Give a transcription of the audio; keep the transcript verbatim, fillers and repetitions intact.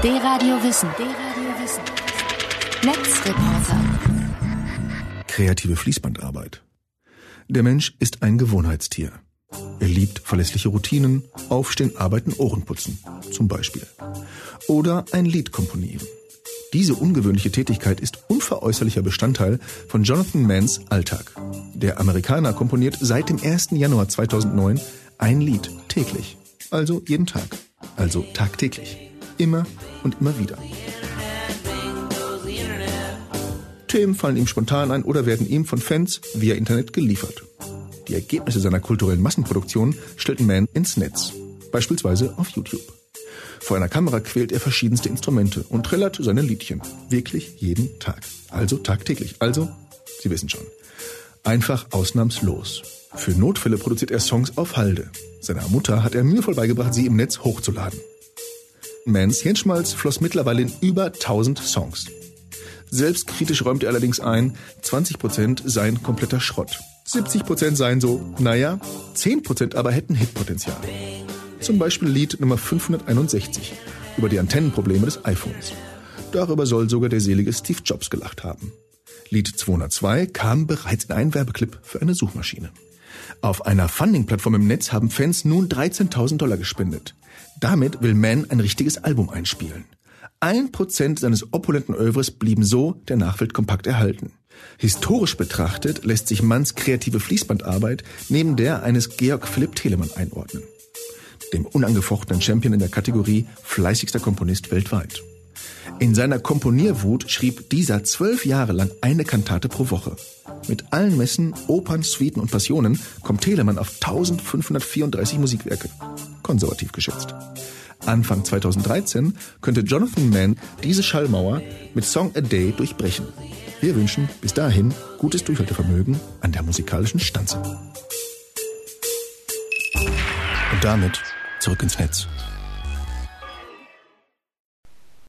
D-Radio Wissen. D-Radio Wissen. Netzreporter. Kreative Fließbandarbeit. Der Mensch ist ein Gewohnheitstier. Er liebt verlässliche Routinen, Aufstehen, Arbeiten, Ohrenputzen zum Beispiel. Oder ein Lied komponieren. Diese ungewöhnliche Tätigkeit ist unveräußerlicher Bestandteil von Jonathan Manns Alltag. Der Amerikaner komponiert seit dem ersten Januar zweitausendneun ein Lied täglich. Also jeden Tag. Also tagtäglich. Immer und immer wieder. Themen fallen ihm spontan ein oder werden ihm von Fans via Internet geliefert. Die Ergebnisse seiner kulturellen Massenproduktion stellt Mann ins Netz, beispielsweise auf YouTube. Vor einer Kamera quält er verschiedenste Instrumente und trällert seine Liedchen. Wirklich jeden Tag. Also tagtäglich. Also, Sie wissen schon, einfach ausnahmslos. Für Notfälle produziert er Songs auf Halde. Seiner Mutter hat er mühevoll beigebracht, sie im Netz hochzuladen. Manns Hirnschmalz floss mittlerweile in über tausend Songs. Selbstkritisch räumt er allerdings ein, zwanzig Prozent seien kompletter Schrott. siebzig Prozent seien so, naja, zehn Prozent aber hätten Hitpotenzial. Zum Beispiel Lied Nummer fünfhunderteinundsechzig über die Antennenprobleme des iPhones. Darüber soll sogar der selige Steve Jobs gelacht haben. Lied zweihundertzwei kam bereits in einen Werbeclip für eine Suchmaschine. Auf einer Funding-Plattform im Netz haben Fans nun dreizehntausend Dollar gespendet. Damit will Mann ein richtiges Album einspielen. Ein Prozent seines opulenten Övres blieben so der Nachwelt kompakt erhalten. Historisch betrachtet lässt sich Manns kreative Fließbandarbeit neben der eines Georg Philipp Telemann einordnen. Dem unangefochtenen Champion in der Kategorie fleißigster Komponist weltweit. In seiner Komponierwut schrieb dieser zwölf Jahre lang eine Kantate pro Woche. Mit allen Messen, Opern, Suiten und Passionen kommt Telemann auf eintausendfünfhundertvierunddreißig Musikwerke. Konservativ geschätzt. Anfang zweitausenddreizehn könnte Jonathan Mann diese Schallmauer mit Song a Day durchbrechen. Wir wünschen bis dahin gutes Durchhaltevermögen an der musikalischen Stanze. Und damit zurück ins Netz.